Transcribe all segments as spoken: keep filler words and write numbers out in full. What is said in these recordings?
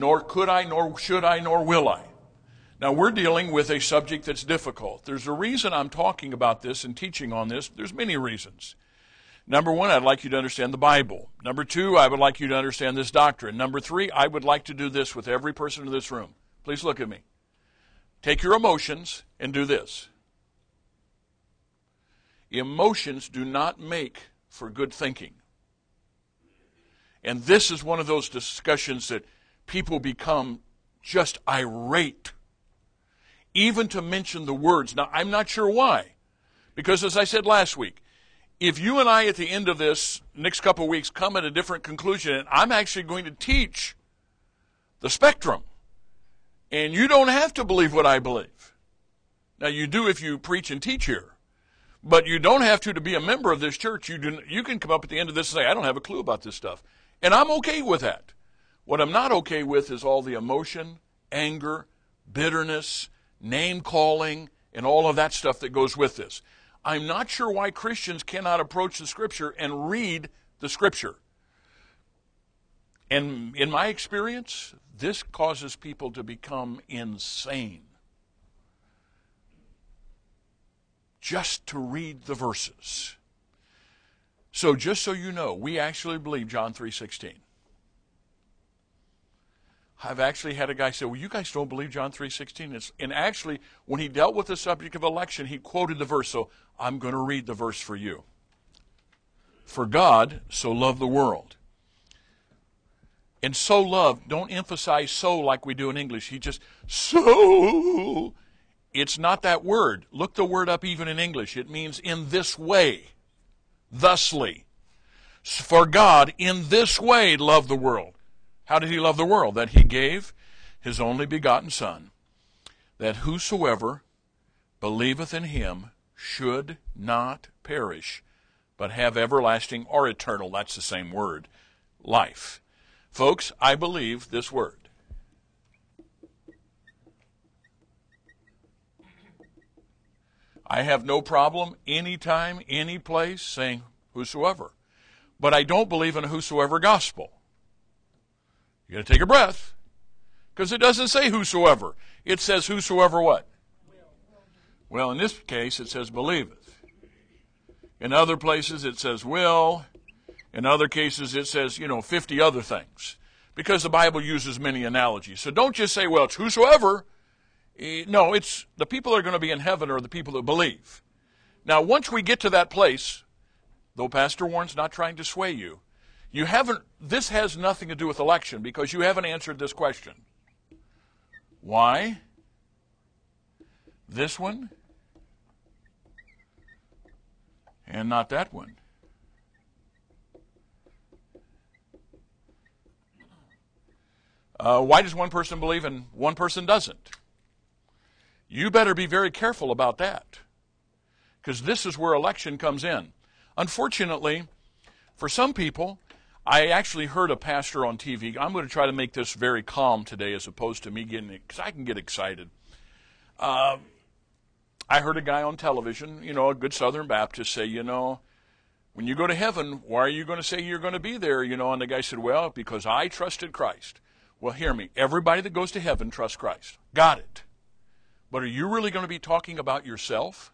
Nor could I, nor should I, nor will I. Now, we're dealing with a subject that's difficult. There's a reason I'm talking about this and teaching on this. There's many reasons. Number one, I'd like you to understand the Bible. Number two, I would like you to understand this doctrine. Number three, I would like to do this with every person in this room. Please look at me. Take your emotions and do this. Emotions do not make for good thinking. And this is one of those discussions that people become just irate, even to mention the words. Now, I'm not sure why. Because as I said last week, if you and I at the end of this next couple of weeks come at a different conclusion, and I'm actually going to teach the spectrum, and you don't have to believe what I believe. Now, you do if you preach and teach here, but you don't have to to be a member of this church. You do, you can come up at the end of this and say, I don't have a clue about this stuff. And I'm okay with that. What I'm not okay with is all the emotion, anger, bitterness, name-calling, and all of that stuff that goes with this. I'm not sure why Christians cannot approach the Scripture and read the Scripture. And in my experience, this causes people to become insane. Just to read the verses. So just so you know, we actually believe John three sixteen. I've actually had a guy say, well, you guys don't believe John three sixteen? And actually, when he dealt with the subject of election, he quoted the verse. So I'm going to read the verse for you. For God so loved the world. And so loved, don't emphasize so like we do in English. He just, so. It's not that word. Look the word up even in English. It means in this way. Thusly. For God in this way loved the world. How did he love the world? That he gave his only begotten Son, that whosoever believeth in him should not perish, but have everlasting or eternal, that's the same word, life. Folks, I believe this word. I have no problem anytime, any place saying whosoever. But I don't believe in a whosoever gospel. You got to take a breath. Because it doesn't say whosoever. It says whosoever what? Well, in this case, it says believeth. In other places, it says will. In other cases, it says, you know, fifty other things. Because the Bible uses many analogies. So don't just say, well, it's whosoever. No, it's the people that are going to be in heaven are the people that believe. Now, once we get to that place, though Pastor Warren's not trying to sway you, you haven't, this has nothing to do with election because you haven't answered this question. Why? This one? And not that one. Uh, why does one person believe and one person doesn't? You better be very careful about that, because this is where election comes in. Unfortunately, for some people, I actually heard a pastor on T V. I'm going to try to make this very calm today as opposed to me getting, because I can get excited. Uh, I heard a guy on television, you know, a good Southern Baptist, say, you know, when you go to heaven, why are you going to say you're going to be there? You know, and the guy said, well, because I trusted Christ. Well, hear me. Everybody that goes to heaven trusts Christ. Got it. But are you really going to be talking about yourself?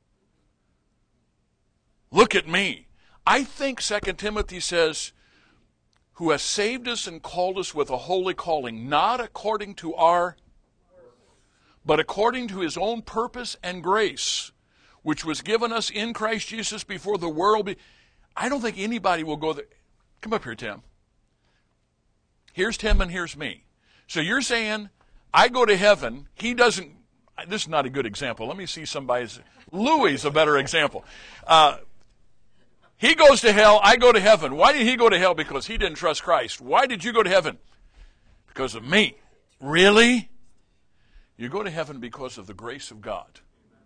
Look at me. I think Second Timothy says, who has saved us and called us with a holy calling, not according to our, but according to his own purpose and grace, which was given us in Christ Jesus before the world. Be- I don't think anybody will go there. Come up here, Tim. Here's Tim and here's me. So you're saying, I go to heaven, he doesn't. This is not a good example. Let me see somebody's. Louis is a better example. Uh, he goes to hell, I go to heaven. Why did he go to hell? Because he didn't trust Christ. Why did you go to heaven? Because of me. Really? You go to heaven because of the grace of God.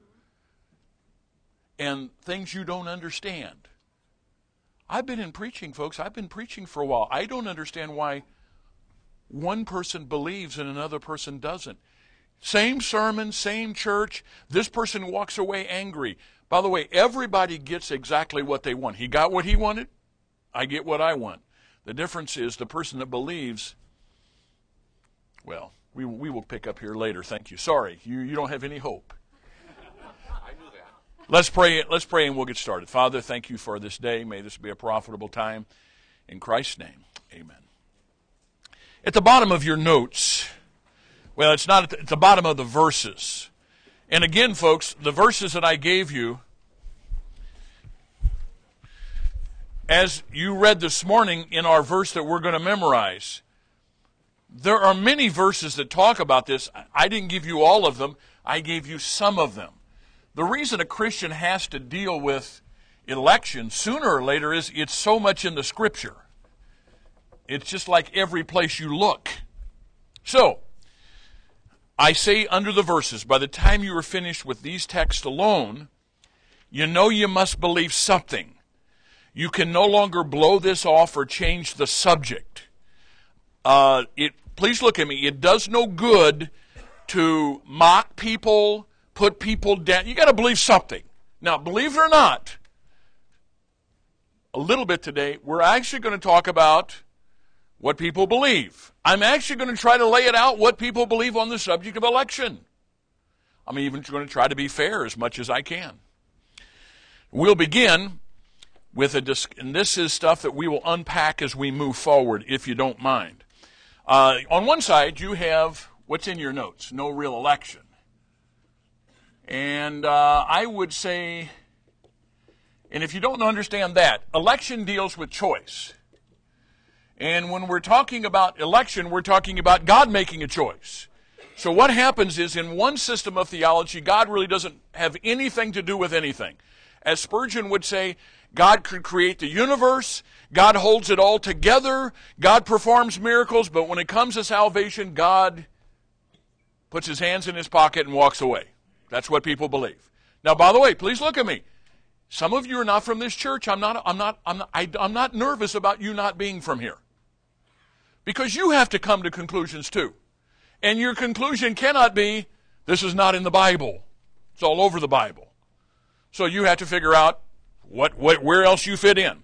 And things you don't understand. I've been in preaching, folks. I've been preaching for a while. I don't understand why one person believes and another person doesn't. Same sermon, same church. This person walks away angry. By the way, everybody gets exactly what they want. He got what he wanted. I get what I want. The difference is the person that believes Well, we, we will pick up here later. Thank you. Sorry, you, you don't have any hope. I knew that. Let's pray. Let's pray and we'll get started. Father, thank you for this day. May this be a profitable time. In Christ's name, amen. At the bottom of your notes, well, it's not at the, at the bottom of the verses. And again, folks, the verses that I gave you, as you read this morning in our verse that we're going to memorize, there are many verses that talk about this. I didn't give you all of them. I gave you some of them. The reason a Christian has to deal with election sooner or later is it's so much in the Scripture. It's just like every place you look. So, I say under the verses, by the time you are finished with these texts alone, you know you must believe something. You can no longer blow this off or change the subject. Uh, it, please look at me. It does no good to mock people, put people down. You got to believe something. Now, believe it or not, a little bit today, we're actually going to talk about what people believe. I'm actually going to try to lay it out what people believe on the subject of election. I'm even going to try to be fair as much as I can. We'll begin with a disc, and this is stuff that we will unpack as we move forward, if you don't mind. Uh, on one side, you have what's in your notes, no real election. And uh, I would say, and if you don't understand that, election deals with choice. And when we're talking about election, we're talking about God making a choice. So what happens is, in one system of theology, God really doesn't have anything to do with anything. As Spurgeon would say, God could create the universe, God holds it all together, God performs miracles, but when it comes to salvation, God puts his hands in his pocket and walks away. That's what people believe. Now, by the way, please look at me. Some of you are not from this church. I'm not, I'm not, I'm not, I, I'm not nervous about you not being from here. Because you have to come to conclusions too. And your conclusion cannot be, this is not in the Bible. It's all over the Bible. So you have to figure out what, what, where else you fit in.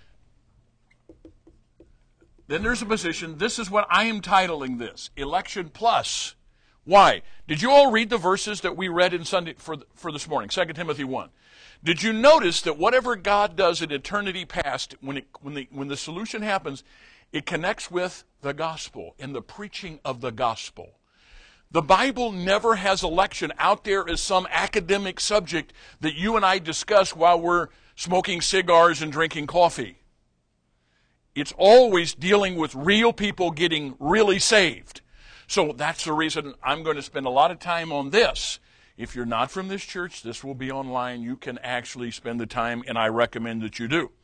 Then there's a position, this is what I am titling this, Election Plus. Why? Did you all read the verses that we read in Sunday for, for this morning, Second Timothy one? Did you notice that whatever God does in eternity past, when, it, when, the, when the solution happens, it connects with the gospel and the preaching of the gospel. The Bible never has election out there as some academic subject that you and I discuss while we're smoking cigars and drinking coffee. It's always dealing with real people getting really saved. So that's the reason I'm going to spend a lot of time on this. If you're not from this church, this will be online. You can actually spend the time, and I recommend that you do.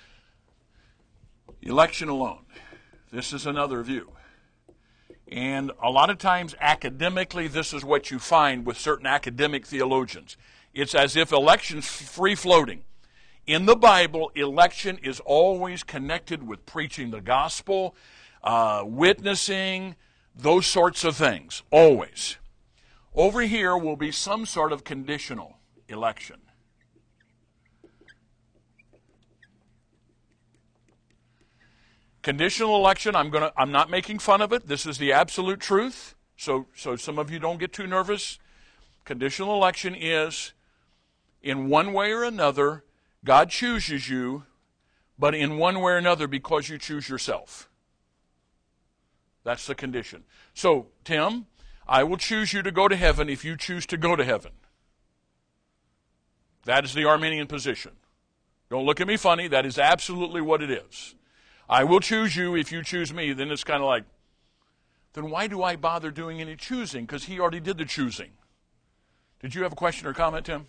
Election alone. This is another view. And a lot of times, academically, this is what you find with certain academic theologians. It's as if election's free-floating. In the Bible, election is always connected with preaching the gospel, uh, witnessing, those sorts of things, always. Over here will be some sort of conditional election. Conditional election, I'm gonna I'm not making fun of it. This is the absolute truth. So so some of you don't get too nervous. Conditional election is, in one way or another, God chooses you, but in one way or another because you choose yourself. That's the condition. So, Tim, I will choose you to go to heaven if you choose to go to heaven. That is the Arminian position. Don't look at me funny. That is absolutely what it is. I will choose you if you choose me. Then it's kind of like, then why do I bother doing any choosing? Because he already did the choosing. Did you have a question or comment, Tim?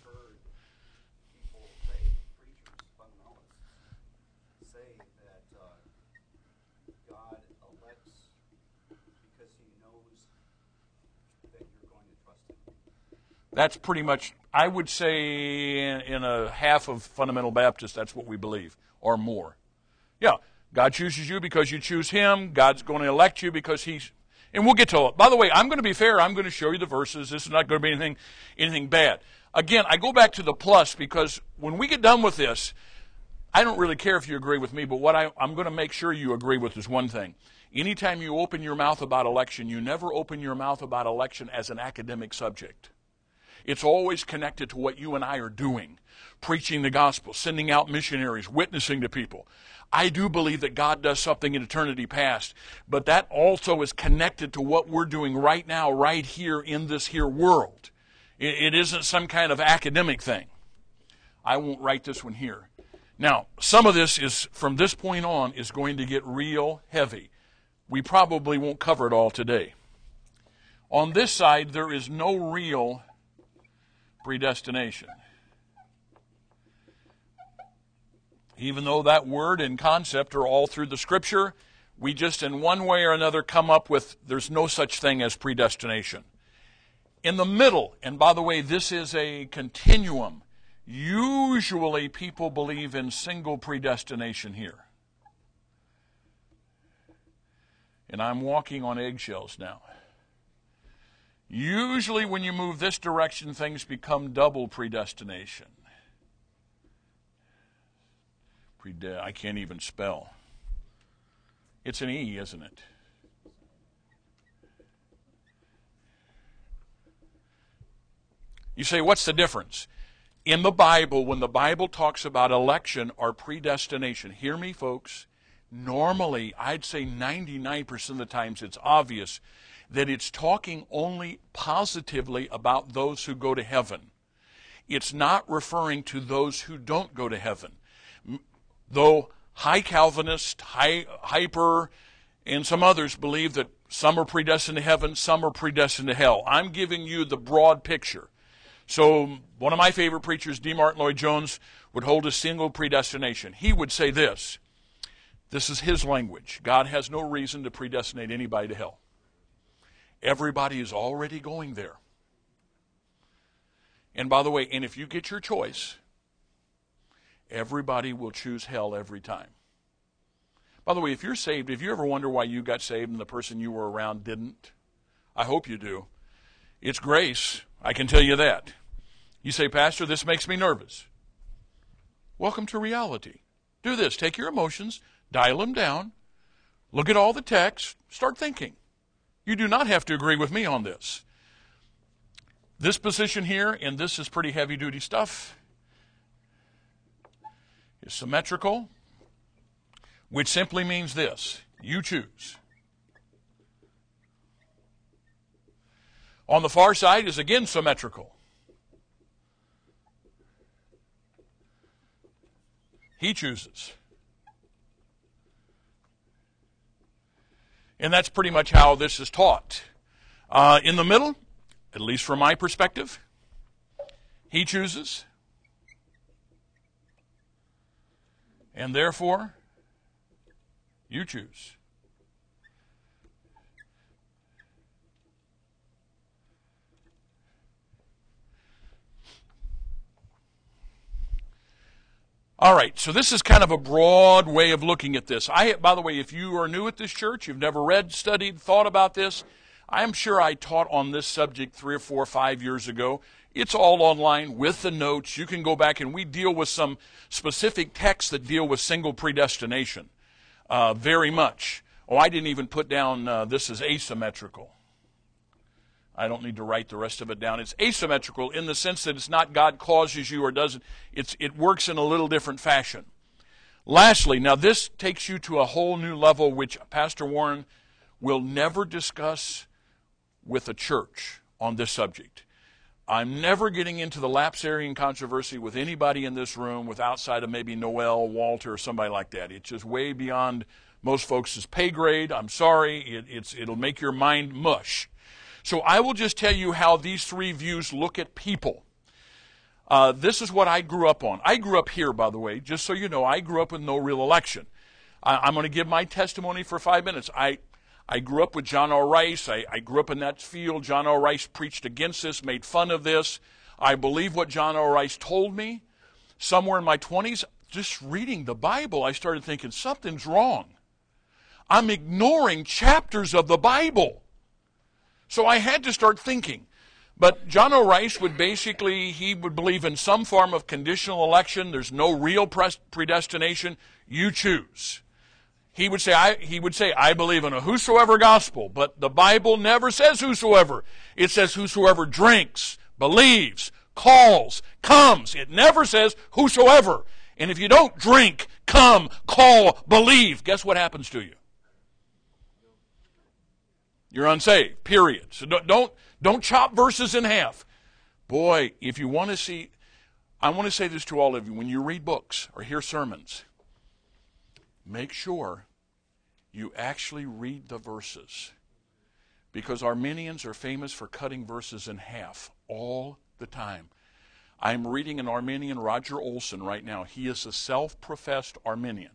That's pretty much, I would say, in, in a half of fundamental Baptists, that's what we believe, or more. Yeah, God chooses you because you choose him. God's going to elect you because he's, and we'll get to it. By the way, I'm going to be fair. I'm going to show you the verses. This is not going to be anything, anything bad. Again, I go back to the plus because when we get done with this, I don't really care if you agree with me, but what I, I'm going to make sure you agree with is one thing. Anytime you open your mouth about election, you never open your mouth about election as an academic subject. It's always connected to what you and I are doing, preaching the gospel, sending out missionaries, witnessing to people. I do believe that God does something in eternity past, but that also is connected to what we're doing right now, right here in this here world. It, it isn't some kind of academic thing. I won't write this one here. Now, some of this is, from this point on, is going to get real heavy. We probably won't cover it all today. On this side, there is no real predestination. Even though that word and concept are all through the Scripture, we just in one way or another come up with there's no such thing as predestination. In the middle, and by the way, this is a continuum, usually people believe in single predestination here. And I'm walking on eggshells now. Usually when you move this direction, things become double predestination. Prede- I can't even spell. It's an E, isn't it? You say, what's the difference? In the Bible, when the Bible talks about election or predestination, hear me, folks, normally, I'd say ninety-nine percent of the times it's obvious that it's talking only positively about those who go to heaven. It's not referring to those who don't go to heaven. Though high Calvinist, high, hyper, and some others believe that some are predestined to heaven, some are predestined to hell. I'm giving you the broad picture. So one of my favorite preachers, D. Martin Lloyd-Jones, would hold a single predestination. He would say this. This is his language. God has no reason to predestinate anybody to hell. Everybody is already going there. And by the way, and if you get your choice, everybody will choose hell every time. By the way, if you're saved, if you ever wonder why you got saved and the person you were around didn't, I hope you do. It's grace, I can tell you that. You say, Pastor, this makes me nervous. Welcome to reality. Do this. Take your emotions, dial them down, look at all the text, start thinking. You do not have to agree with me on this. This position here, and this is pretty heavy-duty stuff, is symmetrical, which simply means this. You choose. On the far side is again symmetrical. He chooses. And that's pretty much how this is taught. Uh, in the middle, at least from my perspective, he chooses. And therefore, you choose. All right, so this is kind of a broad way of looking at this. I, by the way, if you are new at this church, you've never read, studied, thought about this, I'm sure I taught on this subject three or four or five years ago. It's all online with the notes. You can go back and we deal with some specific texts that deal with single predestination uh, very much. Oh, I didn't even put down uh, this is asymmetrical. I don't need to write the rest of it down. It's asymmetrical in the sense that it's not God causes you or doesn't. It's, it works in a little different fashion. Lastly, now this takes you to a whole new level which Pastor Warren will never discuss with a church on this subject. I'm never getting into the lapsarian controversy with anybody in this room with outside of maybe Noel, Walter, or somebody like that. It's just way beyond most folks' pay grade. I'm sorry. It, it's, it'll make your mind mush. So I will just tell you how these three views look at people. Uh, this is what I grew up on. I grew up here, by the way, just so you know. I grew up with no real election. I, I'm going to give my testimony for five minutes. I I grew up with John R. Rice. I, I grew up in that field. John R. Rice preached against this, made fun of this. I believe what John R. Rice told me. Somewhere in my twenties, just reading the Bible, I started thinking something's wrong. I'm ignoring chapters of the Bible. So I had to start thinking. But John O. Rice would basically, he would believe in some form of conditional election. There's no real predestination. You choose. He would say, I, he would say, I believe in a whosoever gospel, but the Bible never says whosoever. It says whosoever drinks, believes, calls, comes. It never says whosoever. And if you don't drink, come, call, believe, guess what happens to you? You're unsaved, period. So don't, don't, don't chop verses in half. Boy, if you want to see, I want to say this to all of you. When you read books or hear sermons, make sure you actually read the verses. Because Arminians are famous for cutting verses in half all the time. I'm reading an Arminian, Roger Olson, right now. He is a self-professed Arminian.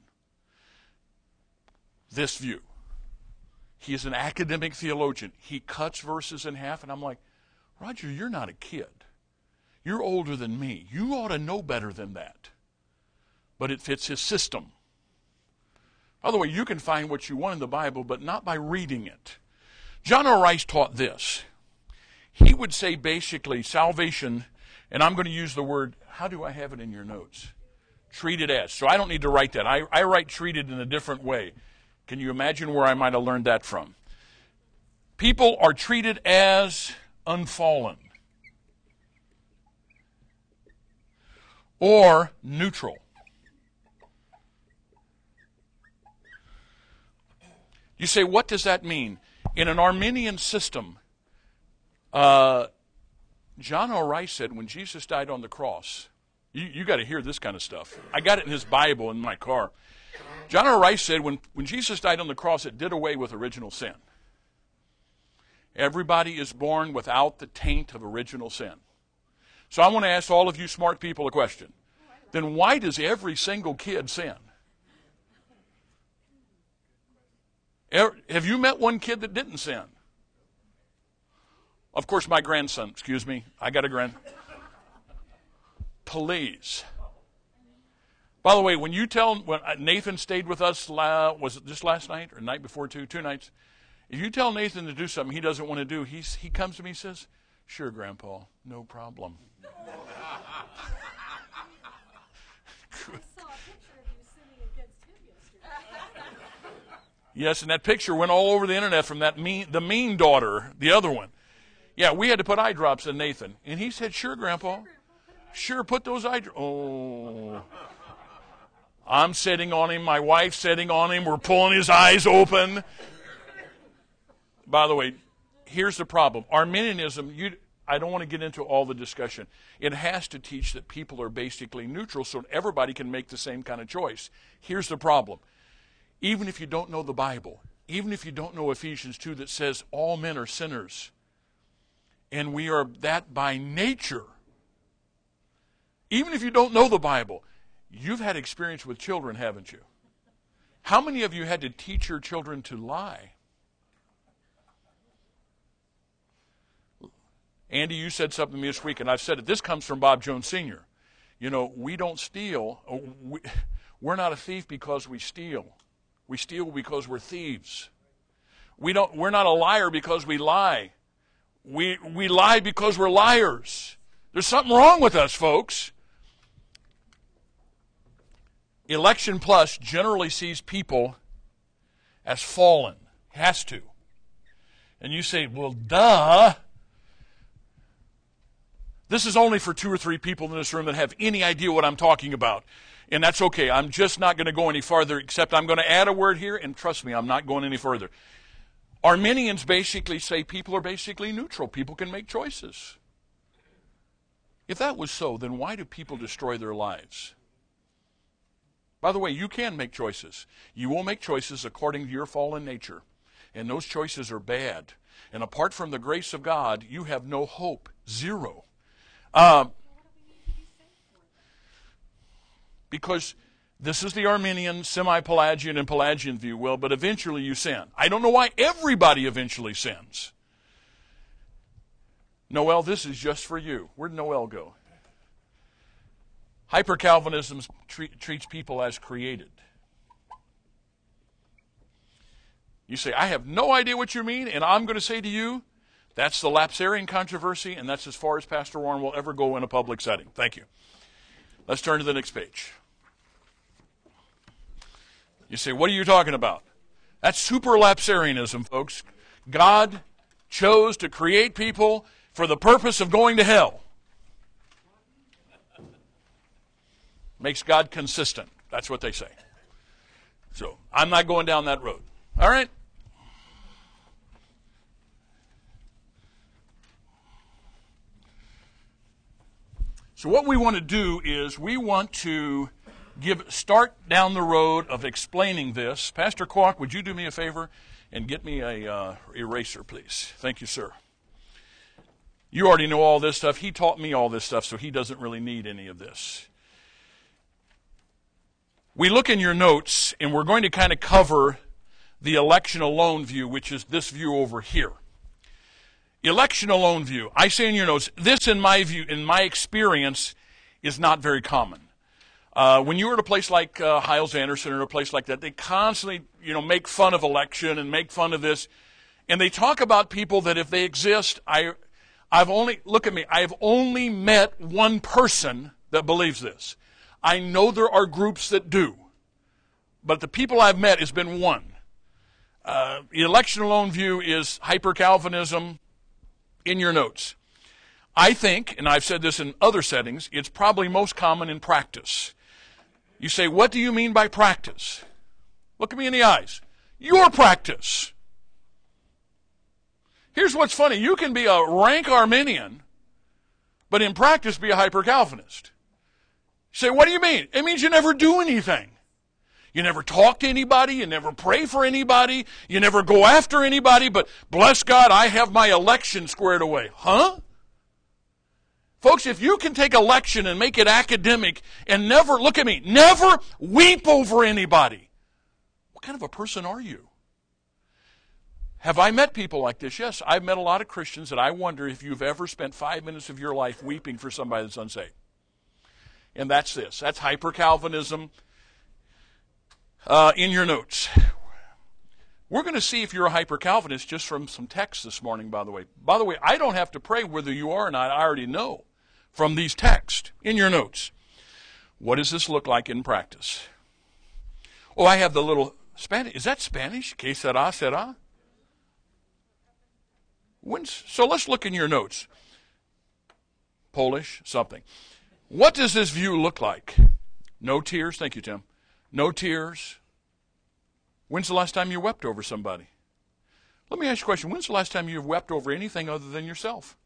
This view. He is an academic theologian. He cuts verses in half, and I'm like, Roger, you're not a kid. You're older than me. You ought to know better than that. But it fits his system. By the way, you can find what you want in the Bible, but not by reading it. John R. Rice taught this. He would say basically salvation, and I'm going to use the word, how do I have it in your notes? Treated as. So I don't need to write that. I, I write treated in a different way. Can you imagine where I might have learned that from? People are treated as unfallen or neutral. You say, what does that mean? In an Arminian system, uh, John R. Rice said when Jesus died on the cross, you, you got to hear this kind of stuff. I got it in his Bible in my car. John R. Rice said when, when Jesus died on the cross, it did away with original sin. Everybody is born without the taint of original sin. So I want to ask all of you smart people a question. Then why does every single kid sin? Have you met one kid that didn't sin? Of course, my grandson, excuse me, I got a grand. Please. By the way, when you tell, when Nathan stayed with us, was it just last night or night before two, two nights? If you tell Nathan to do something he doesn't want to do, he's, he comes to me and says, sure, Grandpa, no problem. Yes, and that picture went all over the internet from that mean, the mean daughter, the other one. Yeah, we had to put eye drops in Nathan. And he said, sure, Grandpa. Sure, put those eye drops. Oh. I'm sitting on him. My wife's sitting on him. We're pulling his eyes open. By the way, here's the problem. Arminianism, you, I don't want to get into all the discussion. It has to teach that people are basically neutral so everybody can make the same kind of choice. Here's the problem. Even if you don't know the Bible, even if you don't know Ephesians two that says all men are sinners, and we are that by nature, even if you don't know the Bible, you've had experience with children, haven't you? How many of you had to teach your children to lie? Andy, you said something to me this week, and I've said it. This comes from Bob Jones Senior You know, we don't steal. We, we're not a thief because we steal. We steal because we're thieves. We don't, we're not a liar because we lie. We, we lie because we're liars. There's something wrong with us, folks. Election Plus generally sees people as fallen. Has to. And you say, well, duh. This is only for two or three people in this room that have any idea what I'm talking about. And that's okay. I'm just not going to go any farther, except I'm going to add a word here, and trust me, I'm not going any further. Arminians basically say people are basically neutral. People can make choices. If that was so, then why do people destroy their lives? By the way, you can make choices. You will make choices according to your fallen nature. And those choices are bad. And apart from the grace of God, you have no hope. Zero. Um, because this is the Arminian, semi-Pelagian, and Pelagian view. Well, but eventually you sin. I don't know why everybody eventually sins. Noel, this is just for you. Where'd Noel go? Hyper-Calvinism treat, treats people as created. You say, I have no idea what you mean, and I'm going to say to you, that's the Lapsarian controversy, and that's as far as Pastor Warren will ever go in a public setting. Thank you. Let's turn to the next page. You say, what are you talking about? That's superlapsarianism, folks. God chose to create people for the purpose of going to hell. Makes God consistent. That's what they say. So, I'm not going down that road. All right? So what we want to do is we want to give start down the road of explaining this. Pastor Kwok, would you do me a favor and get me a uh, eraser, please? Thank you, sir. You already know all this stuff. He taught me all this stuff, so he doesn't really need any of this. We look in your notes, and we're going to kind of cover the election alone view, which is this view over here. Election alone view. I say in your notes, this in my view, in my experience, is not very common. Uh, when you were at a place like uh, Hyles-Anderson or a place like that, they constantly, you know, make fun of election and make fun of this, and they talk about people that if they exist, I, I've only look at me. I've only met one person that believes this. I know there are groups that do, but the people I've met has been one. Uh, the election alone view is hyper-Calvinism. In your notes. I think, and I've said this in other settings, it's probably most common in practice. You say, what do you mean by practice? Look at me in the eyes. Your practice. Here's what's funny. You can be a rank Arminian, but in practice be a hyper-Calvinist. You say, what do you mean? It means you never do anything. You never talk to anybody. You never pray for anybody. You never go after anybody. But bless God, I have my election squared away. Huh? Folks, if you can take election and make it academic and never, look at me, never weep over anybody, what kind of a person are you? Have I met people like this? Yes, I've met a lot of Christians that I wonder if you've ever spent five minutes of your life weeping for somebody that's unsaved. And that's this. That's hyper-Calvinism. Uh, in your notes. We're going to see if you're a hyper-Calvinist just from some text this morning, by the way. By the way, I don't have to pray whether you are or not. I already know from these texts. In your notes. What does this look like in practice? Oh, I have the little Spanish. Is that Spanish? Que sera, sera? When's, so let's look in your notes. Polish, something. What does this view look like? No tears. Thank you, Tim. No tears. When's the last time you wept over somebody? Let me ask you a question. When's the last time you've wept over anything other than yourself?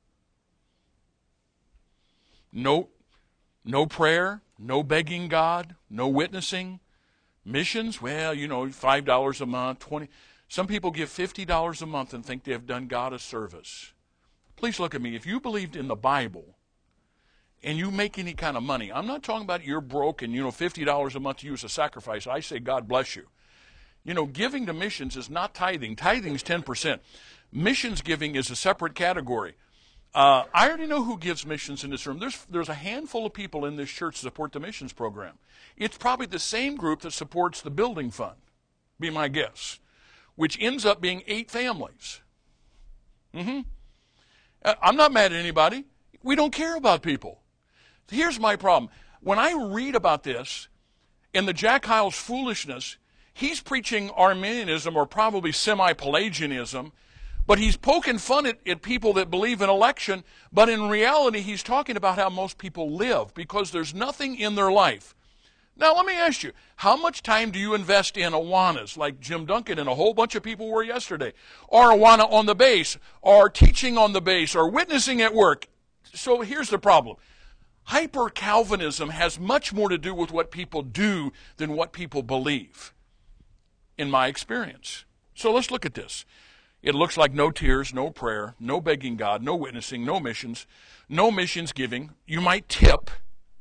No, no prayer, no begging God, no witnessing. Missions, well, you know, five dollars a month, twenty. Some people give fifty dollars a month and think they have done God a service. Please look at me. If you believed in the Bible, and you make any kind of money, I'm not talking about you're broke and, you know, fifty dollars a month to use a sacrifice. I say God bless you. You know, giving to missions is not tithing. Tithing is ten percent. Missions giving is a separate category. Uh, I already know who gives missions in this room. There's, there's a handful of people in this church that support the missions program. It's probably the same group that supports the building fund, be my guess, which ends up being eight families. Mm-hmm. I'm not mad at anybody. We don't care about people. Here's my problem. When I read about this, in the Jack Hyles foolishness, he's preaching Arminianism or probably semi-Pelagianism, but he's poking fun at, at people that believe in election, but in reality he's talking about how most people live because there's nothing in their life. Now let me ask you, how much time do you invest in Awanas like Jim Duncan and a whole bunch of people were yesterday? Or Awana on the base, or teaching on the base, or witnessing at work? So here's the problem. Hyper-Calvinism has much more to do with what people do than what people believe, in my experience. So let's look at this. It looks like no tears, no prayer, no begging God, no witnessing, no missions, no missions giving. You might tip.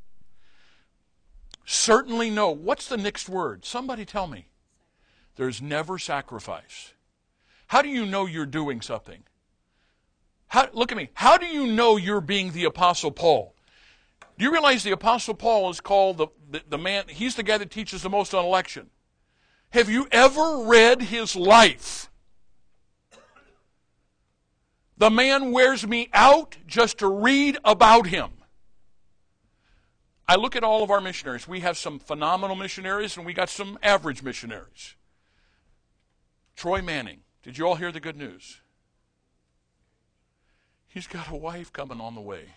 Certainly no. What's the next word? Somebody tell me. There's never sacrifice. How do you know you're doing something? How, look at me. How do you know you're being the Apostle Paul? Do you realize the Apostle Paul is called the, the, the man, he's the guy that teaches the most on election. Have you ever read his life? The man wears me out just to read about him. I look at all of our missionaries. We have some phenomenal missionaries, and we got some average missionaries. Troy Manning. Did you all hear the good news? He's got a wife coming on the way.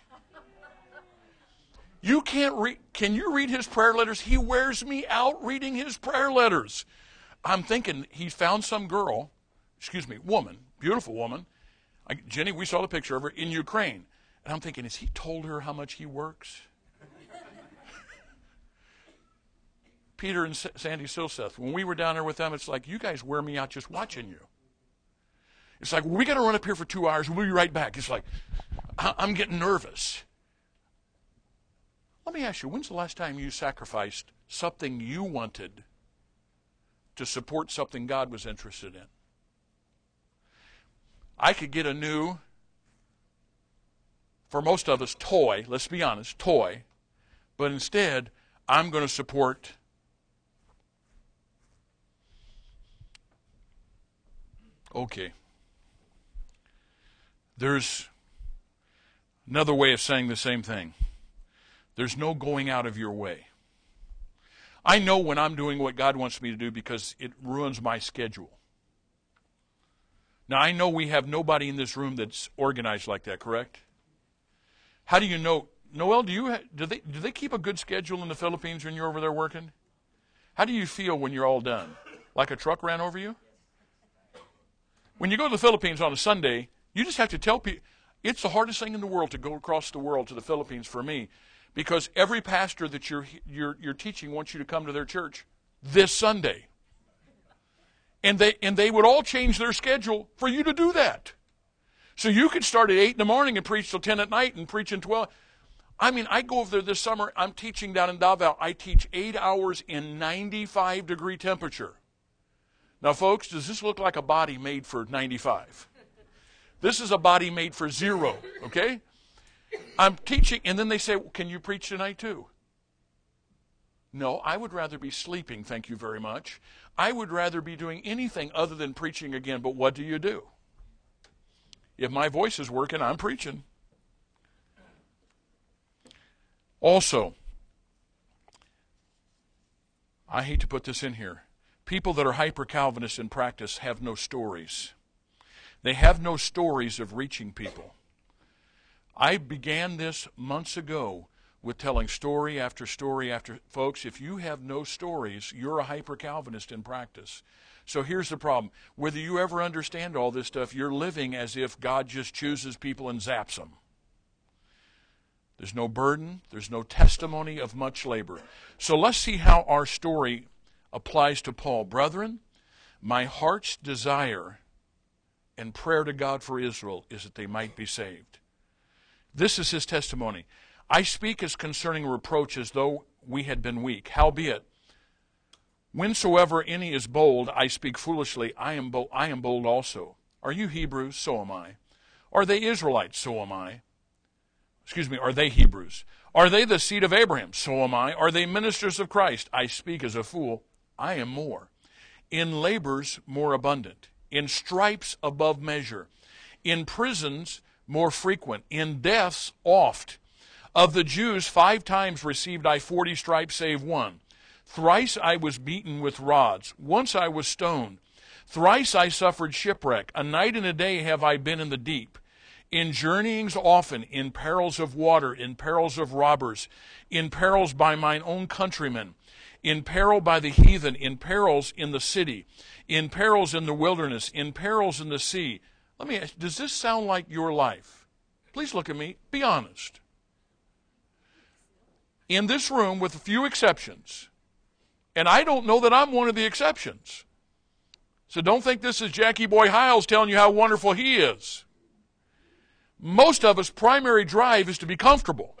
You can't read. Can you read his prayer letters? He wears me out reading his prayer letters. I'm thinking he found some girl, excuse me, woman, beautiful woman. I, Jenny, we saw the picture of her in Ukraine. And I'm thinking, has he told her how much he works? Peter and Sandy Silseth, when we were down there with them, it's like, you guys wear me out just watching you. It's like, well, we got to run up here for two hours. We'll be right back. It's like, I'm getting nervous. Let me ask you, when's the last time you sacrificed something you wanted to support something God was interested in? I could get a new, for most of us, toy, let's be honest, toy, but instead, I'm going to support okay. There's another way of saying the same thing. There's no going out of your way. I know when I'm doing what God wants me to do because it ruins my schedule. Now, I know we have nobody in this room that's organized like that, correct? How do you know? Noel, do you do they do they keep a good schedule in the Philippines when you're over there working? How do you feel when you're all done? Like a truck ran over you? When you go to the Philippines on a Sunday, you just have to tell people, it's the hardest thing in the world to go across the world to the Philippines for me, because every pastor that you're you're you're teaching wants you to come to their church this Sunday. And they and they would all change their schedule for you to do that. So you could start at eight in the morning and preach till ten at night and preach in twelve. I mean, I go over there this summer. I'm teaching down in Davao. I teach eight hours in ninety-five degree temperature. Now, folks, does this look like a body made for ninety-five? This is a body made for zero, okay? I'm teaching, and then they say, can you preach tonight too? No, I would rather be sleeping, thank you very much. I would rather be doing anything other than preaching again, but what do you do? If my voice is working, I'm preaching. Also, I hate to put this in here, people that are hyper-Calvinist in practice have no stories. They have no stories of reaching people. I began this months ago with telling story after story after. Folks, if you have no stories, you're a hyper-Calvinist in practice. So here's the problem. Whether you ever understand all this stuff, you're living as if God just chooses people and zaps them. There's no burden. There's no testimony of much labor. So let's see how our story applies to Paul. Brethren, my heart's desire and prayer to God for Israel is that they might be saved. This is his testimony. I speak as concerning reproach as though we had been weak. Howbeit, whensoever any is bold, I speak foolishly. I am bold, I am bold also. Are you Hebrews? So am I. Are they Israelites? So am I. Excuse me, are they Hebrews? Are they the seed of Abraham? So am I. Are they ministers of Christ? I speak as a fool. I am more. In labors more abundant. In stripes above measure. In prisons more frequent. In deaths oft. Of the Jews five times received I forty stripes save one. Thrice I was beaten with rods. Once I was stoned. Thrice I suffered shipwreck. A night and a day have I been in the deep. In journeyings often, in perils of water, in perils of robbers, in perils by mine own countrymen, in peril by the heathen, in perils in the city, in perils in the wilderness, in perils in the sea. Let me ask, does this sound like your life? Please look at me. Be honest. In this room, with a few exceptions, and I don't know that I'm one of the exceptions. So don't think this is Jackie Boy Hiles telling you how wonderful he is. Most of us' primary drive is to be comfortable.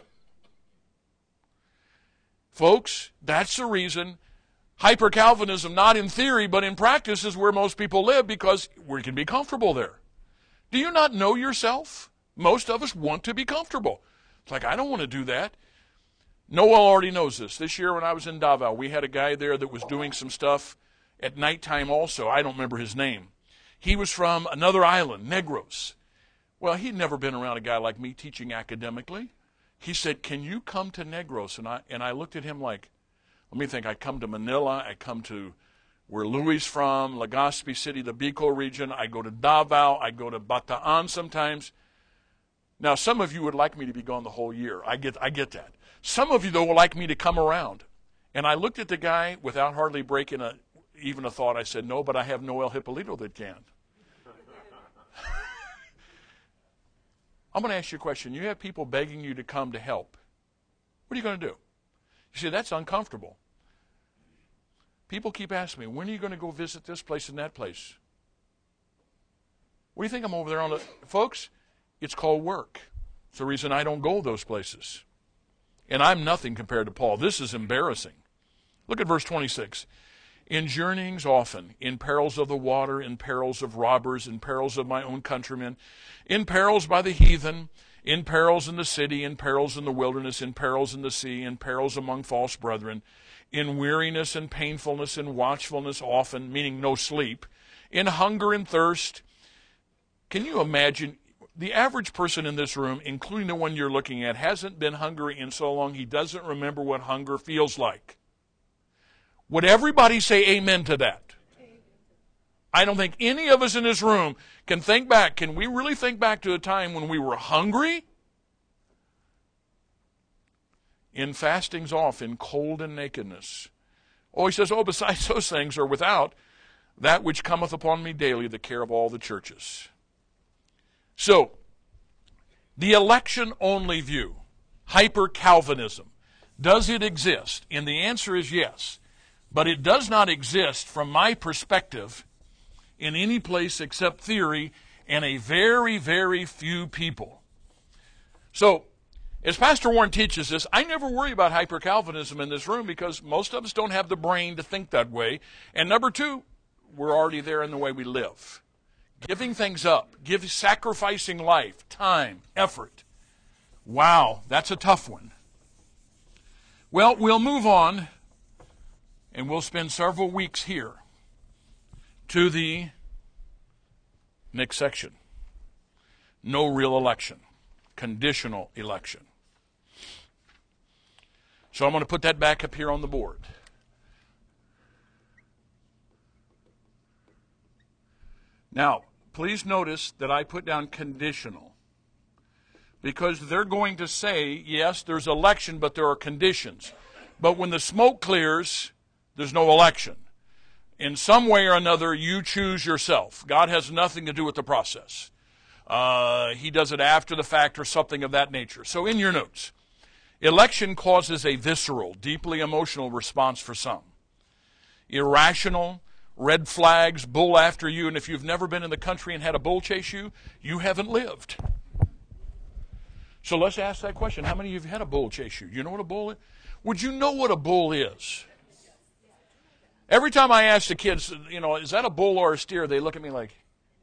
Folks, that's the reason hyper-Calvinism, not in theory, but in practice, is where most people live, because we can be comfortable there. Do you not know yourself? Most of us want to be comfortable. It's like, I don't want to do that. Noel already knows this. This year when I was in Davao, we had a guy there that was doing some stuff at nighttime also. I don't remember his name. He was from another island, Negros. Well, he'd never been around a guy like me teaching academically. He said, can you come to Negros? And I, and I looked at him like, let me think, I come to Manila, I come to where Louis from, Legazpi City, the Bicol region, I go to Davao, I go to Bataan sometimes. Now, some of you would like me to be gone the whole year. I get, I get that. Some of you, though, would like me to come around. And I looked at the guy without hardly breaking a, even a thought. I said, no, but I have Noel Hippolito that can. I'm going to ask you a question. You have people begging you to come to help. What are you going to do? You see, that's uncomfortable. People keep asking me, when are you going to go visit this place and that place? What do you think I'm over there on the... Folks, it's called work. It's the reason I don't go those places. And I'm nothing compared to Paul. This is embarrassing. Look at verse twenty-six. In journeyings often, in perils of the water, in perils of robbers, in perils of my own countrymen, in perils by the heathen, in perils in the city, in perils in the wilderness, in perils in the sea, in perils among false brethren, in weariness and painfulness and watchfulness often, meaning no sleep, in hunger and thirst. Can you imagine, the average person in this room, including the one you're looking at, hasn't been hungry in so long he doesn't remember what hunger feels like. Would everybody say amen to that? I don't think any of us in this room can think back. Can we really think back to a time when we were hungry? In fastings off, in cold and nakedness. Oh, he says, oh, besides those things are without that which cometh upon me daily, the care of all the churches. So, the election-only view, hyper-Calvinism, does it exist? And the answer is yes. But it does not exist, from my perspective, in any place except theory and a very, very few people. So, as Pastor Warren teaches this, I never worry about hyper-Calvinism in this room because most of us don't have the brain to think that way. And number two, we're already there in the way we live. Giving things up, give, sacrificing life, time, effort. Wow, that's a tough one. Well, we'll move on. And we'll spend several weeks here to the next section. No real election. Conditional election. So I'm going to put that back up here on the board. Now, please notice that I put down conditional. Because they're going to say, yes, there's election, but there are conditions. But when the smoke clears, there's no election. In some way or another, you choose yourself. God has nothing to do with the process. Uh, he does it after the fact or something of that nature. So in your notes, election causes a visceral, deeply emotional response for some. Irrational, red flags, bull after you, and if you've never been in the country and had a bull chase you, you haven't lived. So let's ask that question. How many of you have had a bull chase you? You know what a bull is? Would you know what a bull is? Every time I ask the kids, you know, is that a bull or a steer, they look at me like,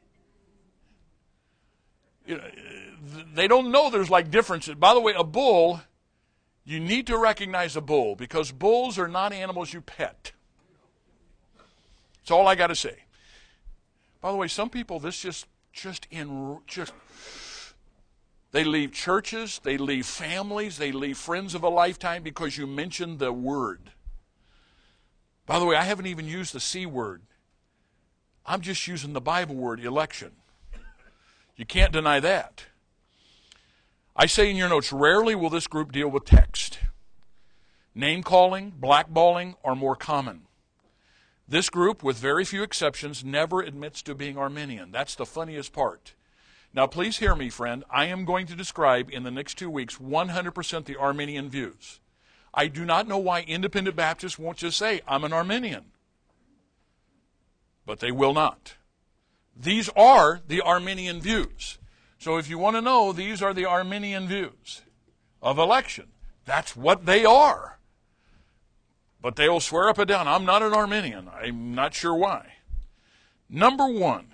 you know, they don't know there's like differences. By the way, a bull, you need to recognize a bull because bulls are not animals you pet. That's all I got to say. By the way, some people, this just, just in, just, they leave churches, they leave families, they leave friends of a lifetime because you mentioned the word. By the way, I haven't even used the C word. I'm just using the Bible word, election. You can't deny that. I say in your notes, rarely will this group deal with text. Name-calling, blackballing are more common. This group, with very few exceptions, never admits to being Arminian. That's the funniest part. Now, please hear me, friend. I am going to describe in the next two weeks one hundred percent the Arminian views. I do not know why independent Baptists won't just say, I'm an Arminian. But they will not. These are the Arminian views. So if you want to know, these are the Arminian views of election. That's what they are. But they will swear up and down, I'm not an Arminian. I'm not sure why. Number one,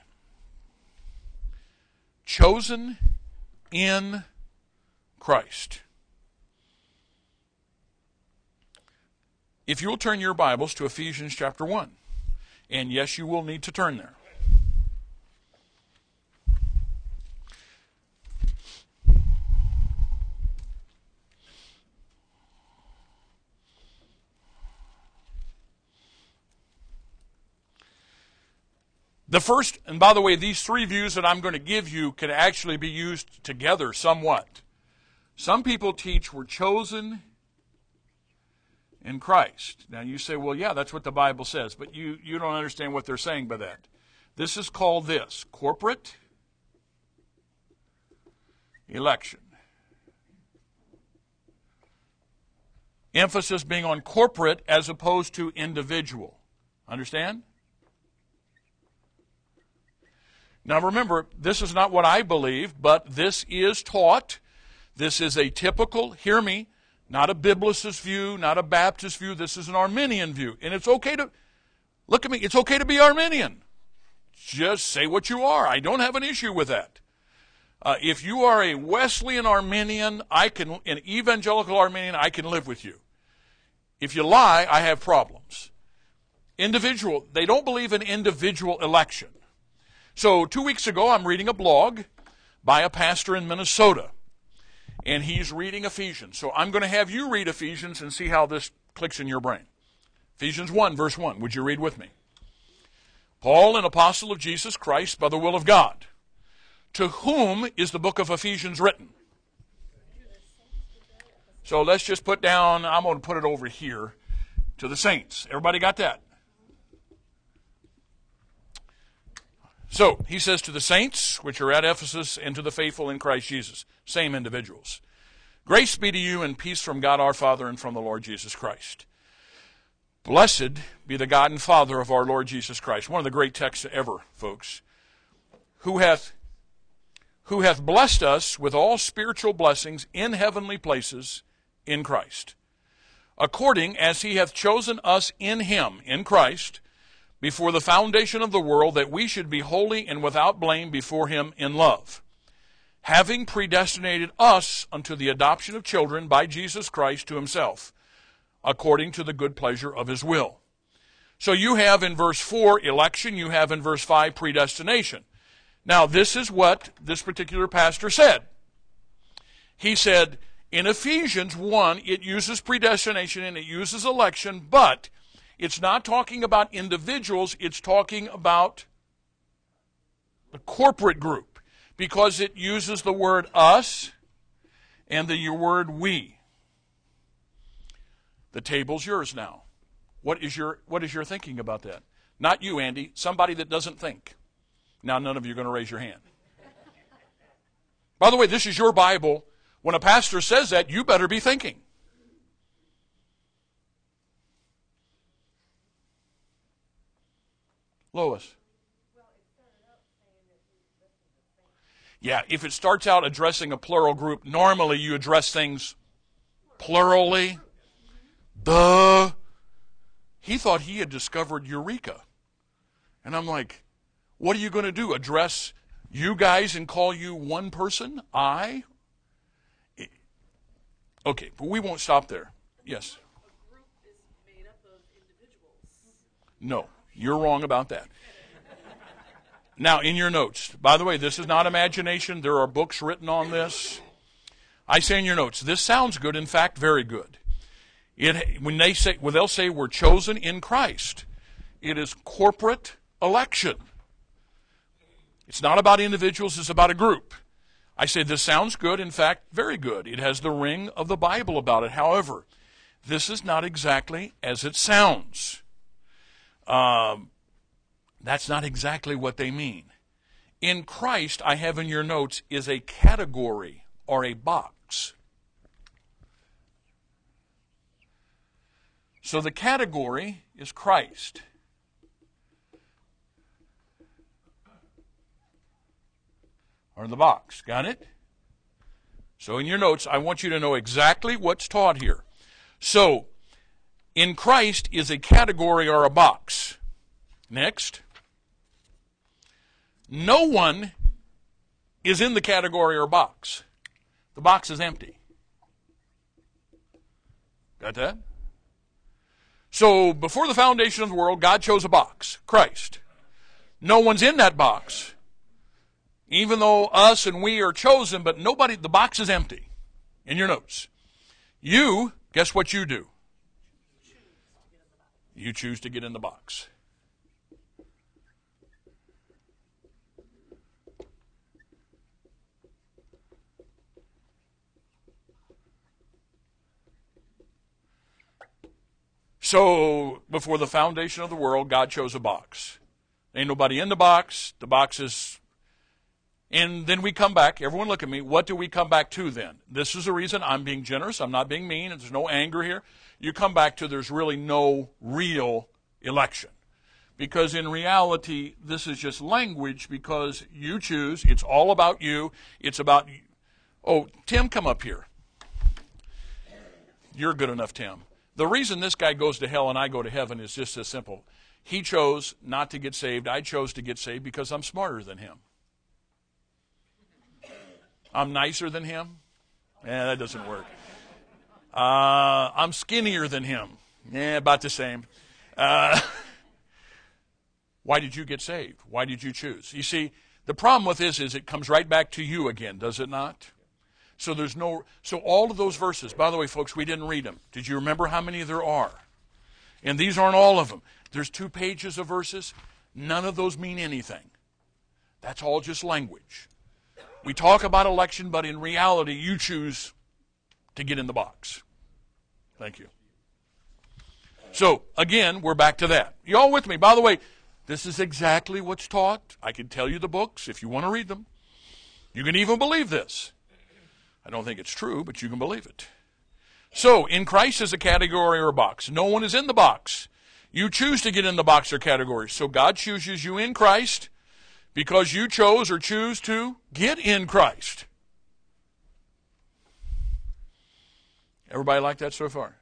chosen in Christ. If you'll turn your Bibles to Ephesians chapter one, and yes, you will need to turn there. The first, and by the way, these three views that I'm going to give you can actually be used together somewhat. Some people teach we're chosen in Christ. Now you say, well, yeah, that's what the Bible says, but you, you don't understand what they're saying by that. This is called this, corporate election. Emphasis being on corporate as opposed to individual. Understand? Now remember, this is not what I believe, but this is taught. This is a typical, hear me, not a biblicist view, not a Baptist view. This is an Arminian view. And it's okay to, look at me, it's okay to be Arminian. Just say what you are. I don't have an issue with that. Uh, if you are a Wesleyan Arminian, I can, an evangelical Arminian, I can live with you. If you lie, I have problems. Individual, they don't believe in individual election. So two weeks ago, I'm reading a blog by a pastor in Minnesota, and he's reading Ephesians. So I'm going to have you read Ephesians and see how this clicks in your brain. Ephesians one, verse one. Would you read with me? Paul, an apostle of Jesus Christ by the will of God, to whom is the book of Ephesians written? So let's just put down, I'm going to put it over here, to the saints. Everybody got that? So, he says to the saints, which are at Ephesus, and to the faithful in Christ Jesus. Same individuals. Grace be to you and peace from God our Father and from the Lord Jesus Christ. Blessed be the God and Father of our Lord Jesus Christ. One of the great texts ever, folks. Who hath, who hath blessed us with all spiritual blessings in heavenly places in Christ, according as he hath chosen us in him, in Christ, before the foundation of the world, that we should be holy and without blame before him in love, having predestinated us unto the adoption of children by Jesus Christ to himself, according to the good pleasure of his will. So you have in verse four election, you have in verse five predestination. Now this is what this particular pastor said. He said, in Ephesians one, it uses predestination and it uses election, but it's not talking about individuals, it's talking about the corporate group, because it uses the word us and the word we. The table's yours now. What is your what is your thinking about that? Not you, Andy, somebody that doesn't think. Now none of you are going to raise your hand. By the way, this is your Bible. When a pastor says that, you better be thinking. Lois. Yeah, if it starts out addressing a plural group, normally you address things plurally. Duh. He thought he had discovered Eureka. And I'm like, what are you going to do? Address you guys and call you one person? I? Okay, but we won't stop there. Yes? A group is made up of individuals. No, you're wrong about that. Now, in your notes, by the way, this is not imagination. There are books written on this. I say in your notes, this sounds good, in fact, very good. It, when they say, well, they'll say we're chosen in Christ. It is corporate election. It's not about individuals, it's about a group. I say this sounds good, in fact, very good. It has the ring of the Bible about it. However, this is not exactly as it sounds. Um, that's not exactly what they mean. In Christ, I have in your notes, is a category or a box. So the category is Christ. Or the box. Got it? So in your notes, I want you to know exactly what's taught here. So, in Christ is a category or a box. Next. No one is in the category or box. The box is empty. Got that? So, before the foundation of the world, God chose a box, Christ. No one's in that box. Even though us and we are chosen, but nobody, the box is empty. In your notes. You, guess what you do? You choose to get in the box. So before the foundation of the world, God chose a box. Ain't nobody in the box. The box is... And then we come back. Everyone look at me. What do we come back to then? This is the reason I'm being generous. I'm not being mean. There's no anger here. You come back to there's really no real election. Because in reality, this is just language because you choose. It's all about you. It's about... Oh, Tim, come up here. You're good enough, Tim. The reason this guy goes to hell and I go to heaven is just as simple. He chose not to get saved. I chose to get saved because I'm smarter than him. I'm nicer than him. Yeah, that doesn't work. Uh, I'm skinnier than him. Yeah, about the same. Uh, why did you get saved? Why did you choose? You see, the problem with this is it comes right back to you again, does it not? So there's no. So all of those verses. By the way, folks, we didn't read them. Did you remember how many there are? And these aren't all of them. There's two pages of verses. None of those mean anything. That's all just language. We talk about election, but in reality, you choose to get in the box. Thank you. So, again, we're back to that. You all with me? By the way, this is exactly what's taught. I can tell you the books if you want to read them. You can even believe this. I don't think it's true, but you can believe it. So, in Christ is a category or a box. No one is in the box. You choose to get in the box or category. So God chooses you in Christ because you chose or choose to get in Christ. Everybody like that so far?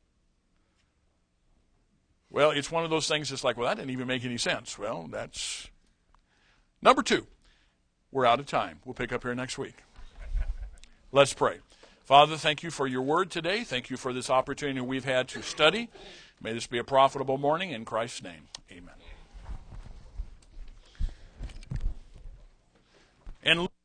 Well, it's one of those things that's like, well, that didn't even make any sense. Well, that's... Number two, we're out of time. We'll pick up here next week. Let's pray. Father, thank you for your word today. Thank you for this opportunity we've had to study. May this be a profitable morning. In Christ's name, amen. And